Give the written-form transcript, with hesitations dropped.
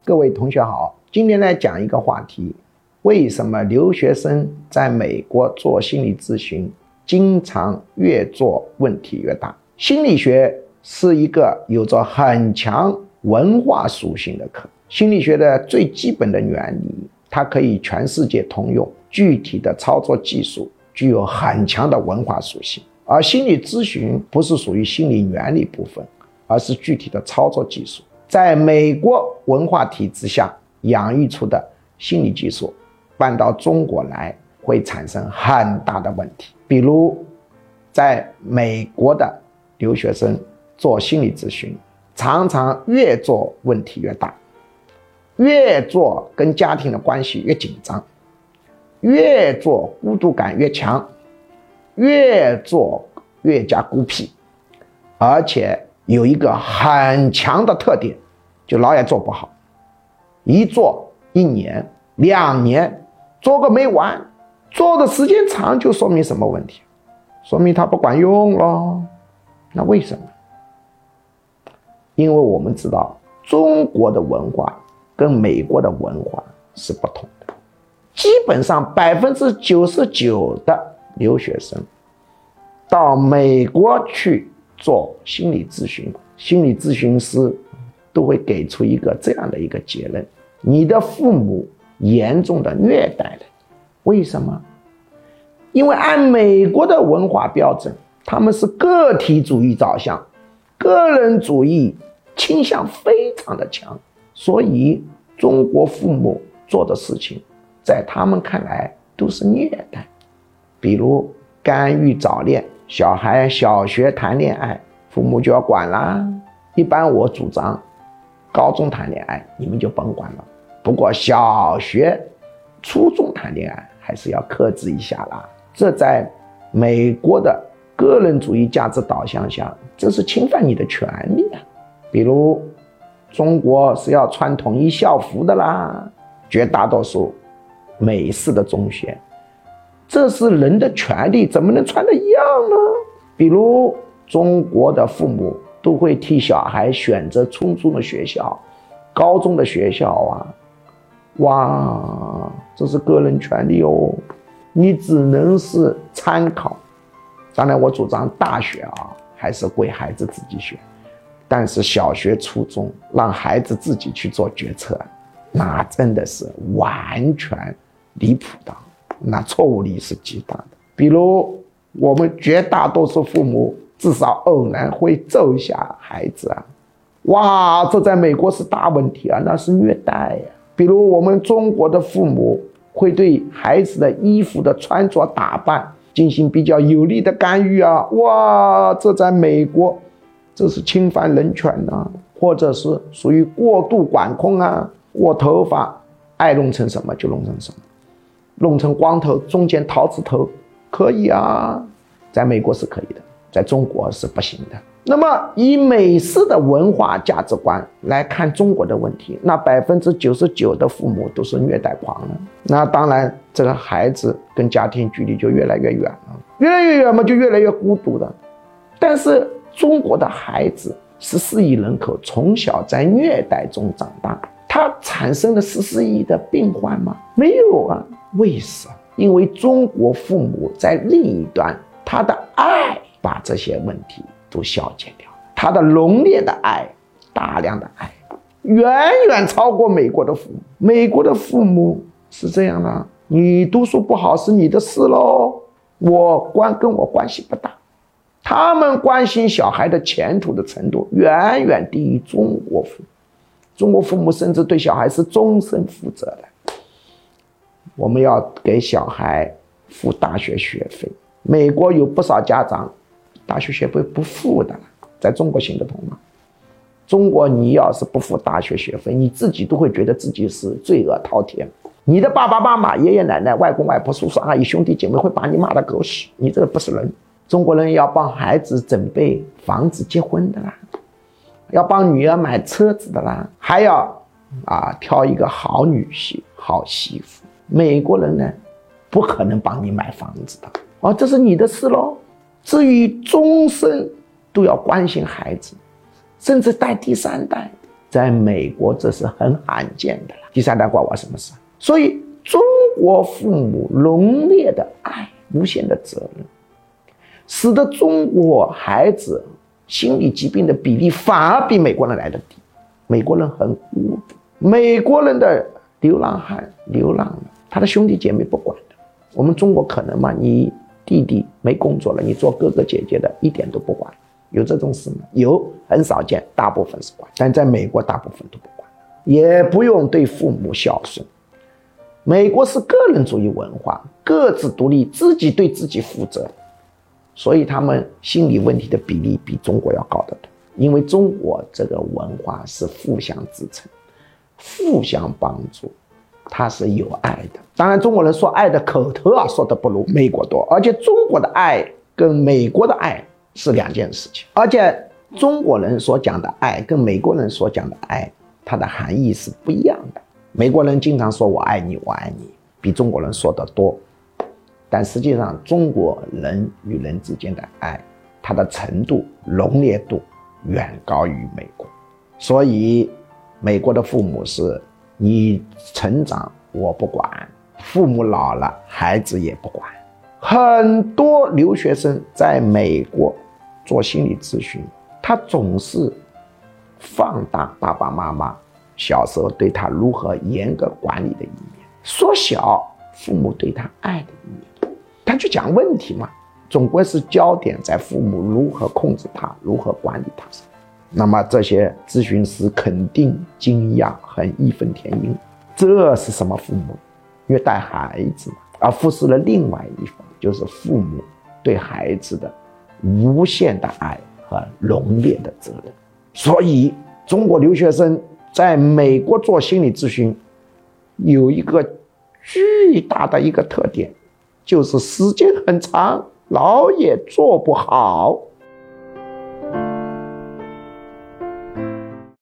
各位同学好，今天来讲一个话题，为什么留学生在美国做心理咨询经常越做问题越大？心理学是一个有着很强文化属性的课，心理学的最基本的原理，它可以全世界通用，具体的操作技术具有很强的文化属性。而心理咨询不是属于心理原理部分，而是具体的操作技术。在美国文化体制下养育出的心理技术搬到中国来会产生很大的问题。比如在美国的留学生做心理咨询，常常越做问题越大，越做跟家庭的关系越紧张，越做孤独感越强，越做越加孤僻，而且有一个很强的特点，就老也做不好，一做1年2年做个没完，做的时间长就说明什么问题？说明它不管用咯。那为什么？因为我们知道中国的文化跟美国的文化是不同的，基本上99%的留学生到美国去做心理咨询，心理咨询师都会给出一个这样的一个结论：你的父母严重的虐待了你。为什么？因为按美国的文化标准，他们是个体主义导向，个人主义倾向非常的强，所以中国父母做的事情在他们看来都是虐待。比如干预早恋，小孩小学谈恋爱，父母就要管啦。一般我主张高中谈恋爱你们就甭管了，不过小学初中谈恋爱还是要克制一下啦。这在美国的个人主义价值导向下，这是侵犯你的权利啊。比如中国是要穿统一校服的啦，绝大多数美式的中学，这是人的权利，怎么能穿得一样呢？比如中国的父母都会替小孩选择初中的学校、高中的学校啊，哇，这是个人权利哦，你只能是参考。当然我主张大学啊，还是归孩子自己选，但是小学初中让孩子自己去做决策，那真的是完全离谱的，那错误率是极大的。比如我们绝大多数父母至少偶然会揍一下孩子啊，哇，这在美国是大问题啊，那是虐待呀。比如我们中国的父母会对孩子的衣服的穿着打扮进行比较有力的干预啊，哇，这在美国这是侵犯人权啊，或者是属于过度管控啊。我头发爱弄成什么就弄成什么，弄成光头中间桃子头可以啊，在美国是可以的，在中国是不行的。那么以美式的文化价值观来看中国的问题，那99%的父母都是虐待狂了。那当然这个孩子跟家庭距离就越来越远了，越来越远嘛，就越来越孤独的。但是中国的孩子14亿人口从小在虐待中长大，他产生了14亿的病患吗？没有啊。为什么？因为中国父母在另一端，他的爱把这些问题都消解掉了，他的浓烈的爱，大量的爱，远远超过美国的父母。美国的父母是这样的，你读书不好是你的事咯，跟我关系不大。他们关心小孩的前途的程度远远低于中国父母。中国父母甚至对小孩是终身负责的，我们要给小孩付大学学费。美国有不少家长大学学费不付的，在中国行得通吗？中国你要是不付大学学费，你自己都会觉得自己是罪恶滔天，你的爸爸妈妈、爷爷奶奶、外公外婆、叔叔阿姨、兄弟姐妹会把你骂得狗屎，你这个不是人。中国人要帮孩子准备房子结婚的啦，要帮女儿买车子的啦，还要挑一个好女婿、好媳妇。美国人呢，不可能帮你买房子的，这是你的事咯。至于终身都要关心孩子，甚至带第3代， 在美国这是很罕见的了。第三代关我什么事？所以中国父母浓烈的爱、无限的责任，使得中国孩子心理疾病的比例反而比美国人来的低。美国人很孤独，美国人的流浪汉流浪了，他的兄弟姐妹不管的。我们中国可能吗？你弟弟没工作了，你做哥哥姐姐的一点都不管，有这种事吗？有，很少见，大部分是管，但在美国大部分都不管，也不用对父母孝顺。美国是个人主义文化，各自独立，自己对自己负责，所以他们心理问题的比例比中国要高得多。因为中国这个文化是互相支撑、互相帮助，它是有爱的。当然中国人说爱的口头说的不如美国多，而且中国的爱跟美国的爱是两件事情，而且中国人所讲的爱跟美国人所讲的爱，它的含义是不一样的。美国人经常说我爱你，我爱你，比中国人说得多，但实际上中国人与人之间的爱，它的程度、浓烈度远高于美国。所以美国的父母是你成长我不管，父母老了孩子也不管。很多留学生在美国做心理咨询，他总是放大爸爸妈妈小时候对他如何严格管理的一面，缩小父母对他爱的一面。他去讲问题嘛，总归是焦点在父母如何控制他，如何管理他。那么这些咨询师肯定惊讶，很义愤填膺，这是什么父母？虐待孩子嘛，而忽视了另外一方，就是父母对孩子的无限的爱和浓烈的责任。所以中国留学生在美国做心理咨询有一个巨大的一个特点，就是时间很长，老也做不好。